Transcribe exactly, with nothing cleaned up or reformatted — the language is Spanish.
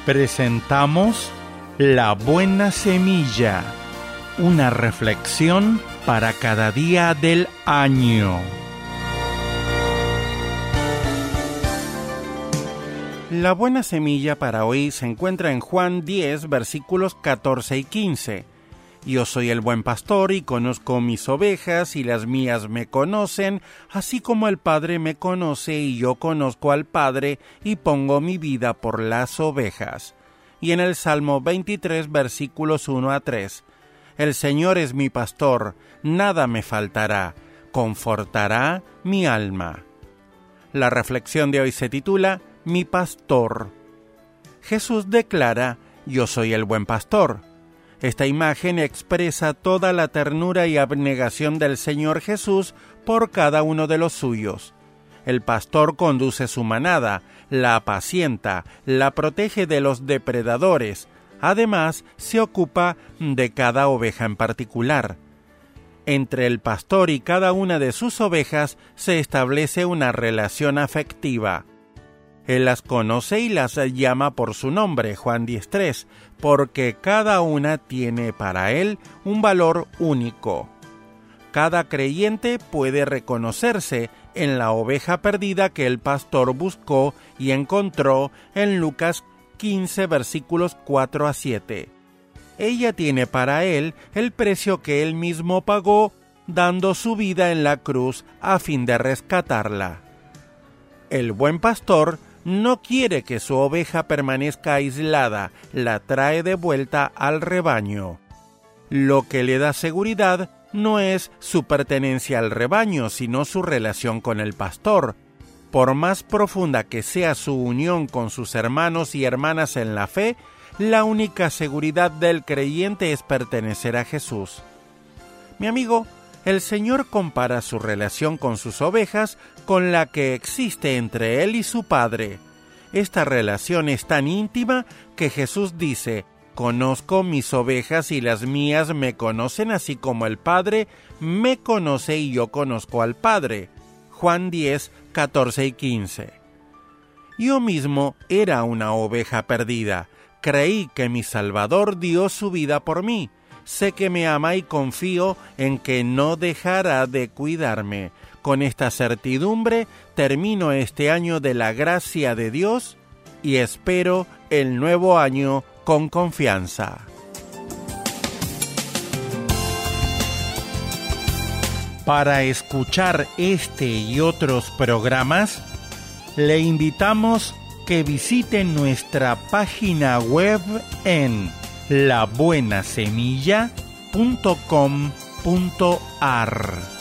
Presentamos La Buena Semilla, una reflexión para cada día del año. La buena semilla para hoy se encuentra en Juan diez, versículos catorce y quince. Yo soy el buen pastor y conozco mis ovejas y las mías me conocen, así como el Padre me conoce y yo conozco al Padre y pongo mi vida por las ovejas. Y en el Salmo veintitrés, versículos uno a tres. El Señor es mi pastor, nada me faltará, confortará mi alma. La reflexión de hoy se titula Mi pastor. Jesús declara, yo soy el buen pastor. Esta imagen expresa toda la ternura y abnegación del Señor Jesús por cada uno de los suyos. El pastor conduce su manada, la apacienta, la protege de los depredadores. Además, se ocupa de cada oveja en particular. Entre el pastor y cada una de sus ovejas se establece una relación afectiva. Él las conoce y las llama por su nombre, Juan diez tres, porque cada una tiene para él un valor único. Cada creyente puede reconocerse en la oveja perdida que el pastor buscó y encontró en Lucas quince, versículos cuatro a siete. Ella tiene para él el precio que él mismo pagó, dando su vida en la cruz a fin de rescatarla. El buen pastor no quiere que su oveja permanezca aislada, la trae de vuelta al rebaño. Lo que le da seguridad no es su pertenencia al rebaño, sino su relación con el pastor. Por más profunda que sea su unión con sus hermanos y hermanas en la fe, la única seguridad del creyente es pertenecer a Jesús. Mi amigo, el Señor compara su relación con sus ovejas con la que existe entre Él y su Padre. Esta relación es tan íntima que Jesús dice, «Conozco mis ovejas y las mías me conocen, así como el Padre me conoce y yo conozco al Padre». Juan diez, catorce y quince. Yo mismo era una oveja perdida. Creí que mi Salvador dio su vida por mí. Sé que me ama y confío en que no dejará de cuidarme. Con esta certidumbre termino este año de la gracia de Dios y espero el nuevo año con confianza. Para escuchar este y otros programas, le invitamos que visite nuestra página web en la buena semilla punto com punto a r.